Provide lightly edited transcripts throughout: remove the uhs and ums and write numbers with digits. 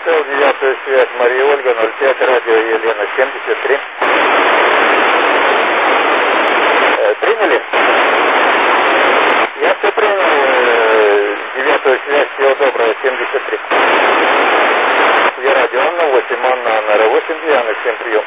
записал девятую связь. Мария Ольга, 05, радио Елена, 73. Приняли? Я все принял. Девятую связь, всего доброго, 73. Я радио Анна 8, Анна Р8, Диана 7, прием.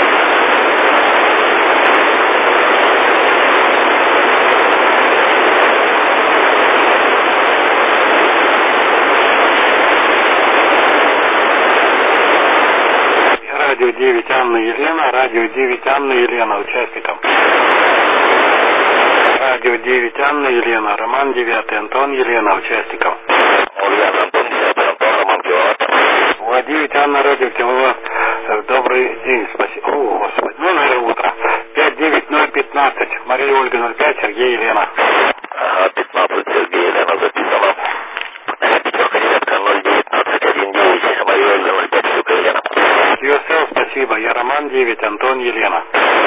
Радио 9 Анна Елена, радио 9 Анна Елена, участникам. Радио 9 Анна Елена, Роман 9 Антон Елена, участникам. Ульяна, Антон 10, Антон, Роман, Киловатт. Уа 9 Анна, радио Киловатт. Добрый день, спасибо. О, Господи, ну, наверное, утро. 59015, Мария Ольга 05, Сергей Елена. Ага, 15, Сергей Елена записано. Пятерка, девятка, 019, 19, Мария Ольга 05, Щука Елена. QSL, спасибо. Я Роман 9, Антон Елена.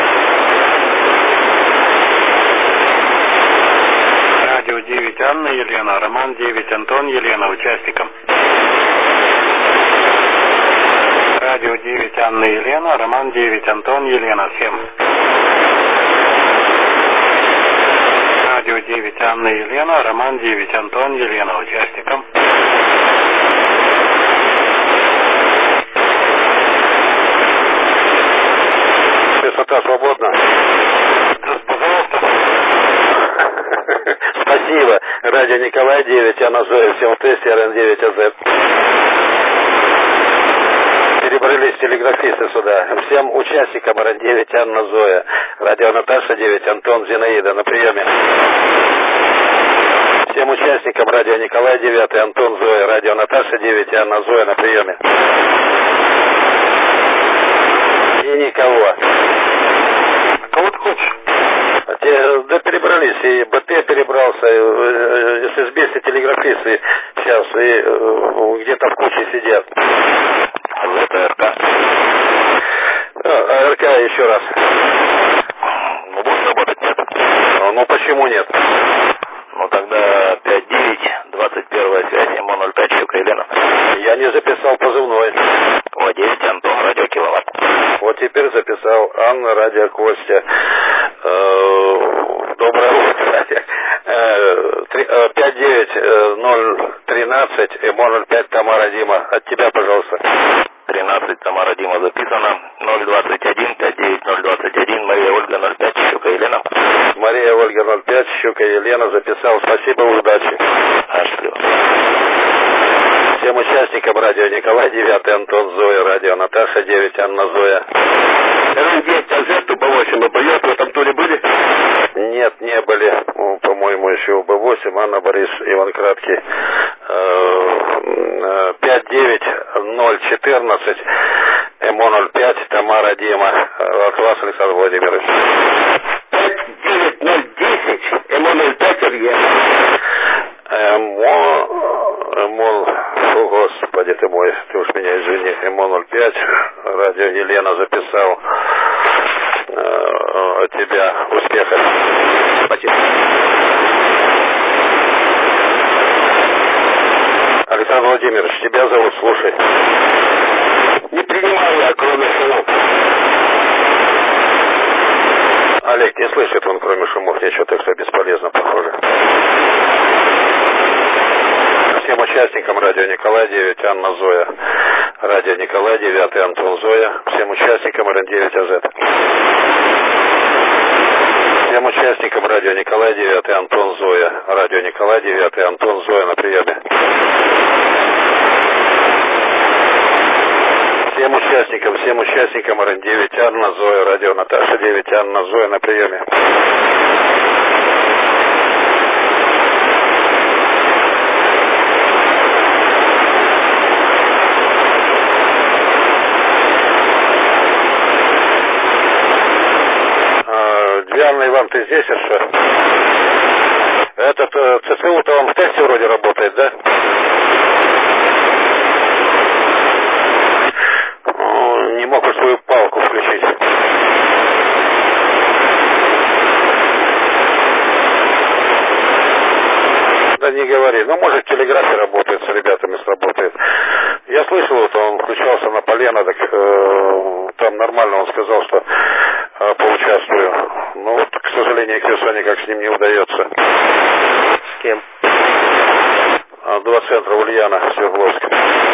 Радио 9 Анна Елена, Роман 9, Антон Елена, участникам. Радио 9 Анна Елена, Роман 9, Антон Елена, всем. Радио 9 Анна Елена, Роман 9, Антон Елена, участникам. Высота свободна. Пожалуйста. Спасибо. Радио Николай 9, Анна Зоя, всем в тесте, РН9 АЗ. Перебрались телеграфисты сюда. Всем участникам РН9 Анна Зоя. Радио Наташа 9, Антон Зинаида на приеме. Всем участникам радио Николай 9, Антон Зоя. Радио Наташа 9, Анна Зоя на приеме. И никого. Кого ты хочешь? Да перебрались, и БТ перебрался, ССБ, все телеграфисты сейчас, и где-то в куче сидят. Это РК. РК еще раз. Ну, будет работать, нет? Ну, почему нет? Ну, тогда 5-9, 21 связь, МО-05, Щука Елена. Я не записал позывной. О, 10, Антон, радио Киловатт. Вот теперь записал Анна, радио Костя. Доброе утро. 59013, МО-05, Тамара Дима. От тебя, пожалуйста. 13, Тамара Дима записано. 021, 59021, Мария Ольга 05, Щука Елена. Мария Ольга 05, Щука Елена записал. Спасибо, удачи. Счастливо. Всем участникам радио Николай 9, Антон Зоя, радио Наташа 9, Анна Зоя. РН9 АЗ, УБ8, УБ, вы там то ли были? Нет, не были. По-моему, еще УБ8, Анна, Борис, Иван Краткий. 59014, МО-05, Тамара Дима. От вас, Александр Владимирович. 59010, МО-05, Сергей. О, Господи ты мой, ты уж меня извини, МО-05, радио Елена записал. От тебя успеха. Спасибо. Александр Владимирович, тебя зовут, слушай. Не принимаю я, кроме шумов. Олег, не слышит он, кроме шумов, ничего, так что бесполезно, похоже. Всем участникам радио Николай 9, Анна Зоя. Радио Николай 9, Антон Зоя. Всем участникам РН9 АЗ. Всем участникам радио Николай 9, Антон Зоя. Радио Николай 9, Антон Зоя на приеме. Всем участникам РН9 Анна Зоя. Радио Наташа 9, Анна Зоя на приеме. Диана, Иван, ты здесь еще? Этот ЦСУ-то он в тесте вроде работает, да? Не мог бы свою палку включить. Да не говори. Ну, может, в телеграфе работает, с ребятами сработает. Я слышал, вот он включался на Полено, так там нормально он сказал, что поучаствую. Но вот, к сожалению, Ксюса никак с ним не удается. С кем? Два центра Ульяна, Свердловск.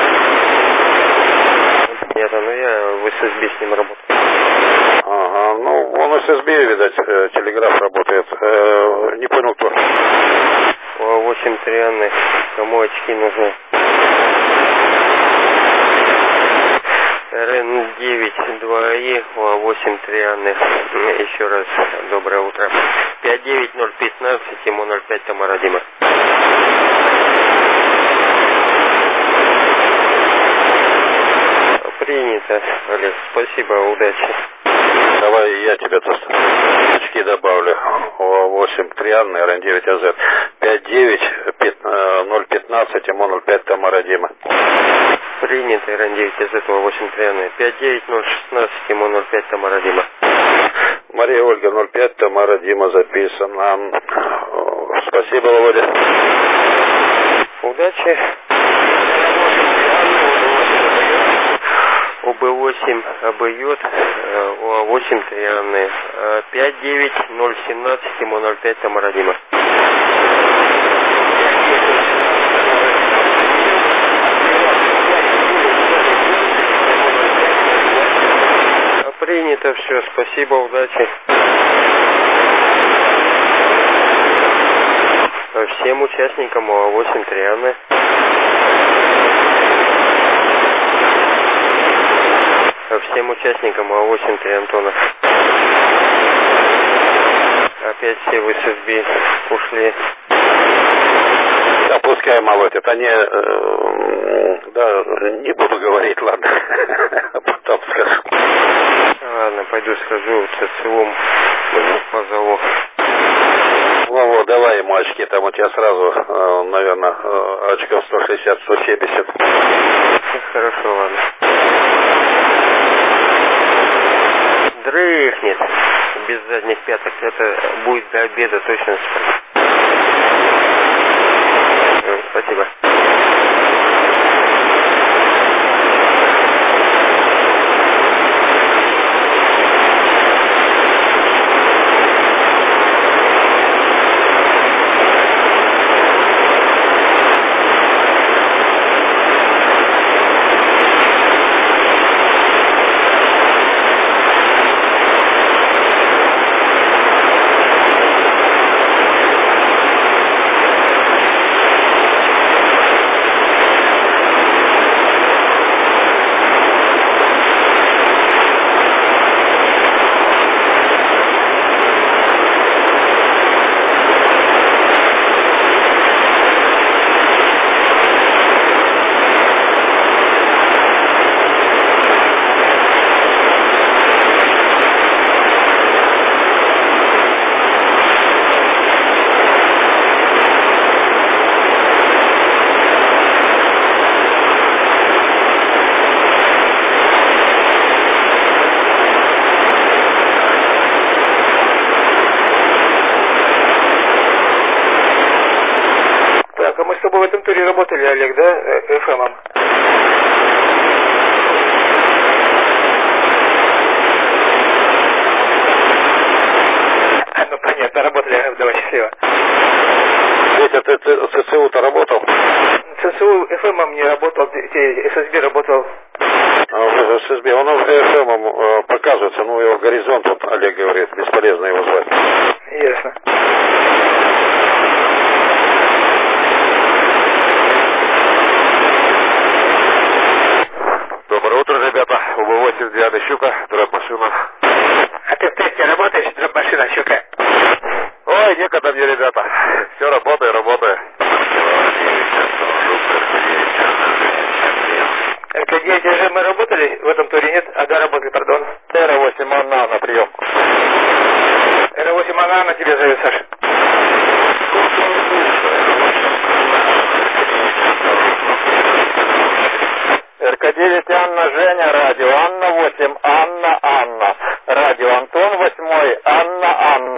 Нет, ну я в ССБ с ним работаю. Ага, ну он в ССБ, видать, телеграф работает. Не понял, кто. 8 трианных, кому очки нужны? РН9 2И, 8 трианных. Еще раз доброе утро. 59015, ему 05 Тамара Дима. Принято, Олег. Спасибо, удачи. Давай я тебе очки добавлю. 8 трианный, РН9 АЗ. 59015, ему 05 Тамара Дима. Принято, РН9 АЗ, 8 трианный. 59016, ему 05 Тамара Дима. Мария Ольга, 05 Тамара Дима записано. Спасибо, Володя. Удачи. ОБ8 обойет, ОА8 трианные. 59017, ему 05 Тамара Дима. Принято все, спасибо, удачи. Всем участникам ОА8 трианы. Всем участникам АО8 3 Антона. Опять все в ССБ ушли. Да, пускай молоть. Это не... да, не буду говорить, ладно. Потом скажу. Ладно, пойду схожу, ЦСУМ позову. Вова, давай ему очки. Там у тебя сразу, наверное, очков 160-170. Хорошо, ладно. Дрыхнет без задних пяток. Это будет до обеда точно спать. Спасибо. В этом туре работали, Олег, да, FM-ом? Ну, понятно, работали, давай, счастливо. Витя, ты ЦСУ-то работал? ЦСУ FM-ом не работал, ССБ работал. В ССБ, он FM-ом показывается, ну, его горизонт, вот Олег говорит, бесполезно его звать. Ясно. Доброе утро, ребята. УБ-8, Диана Щука, дроп-машина. А ты в тесте работаешь, дроп-машина, Щука? Ой, некогда мне, ребята. Все, работаю. РК-9 уже мы работали в этом туре, нет? А да, работали, пардон. Р8 Анна на прием. Р8 Анна тебе зовет, Саша. РК-9 Анна Женя, радио Анна 8, Анна, радио Антон 8.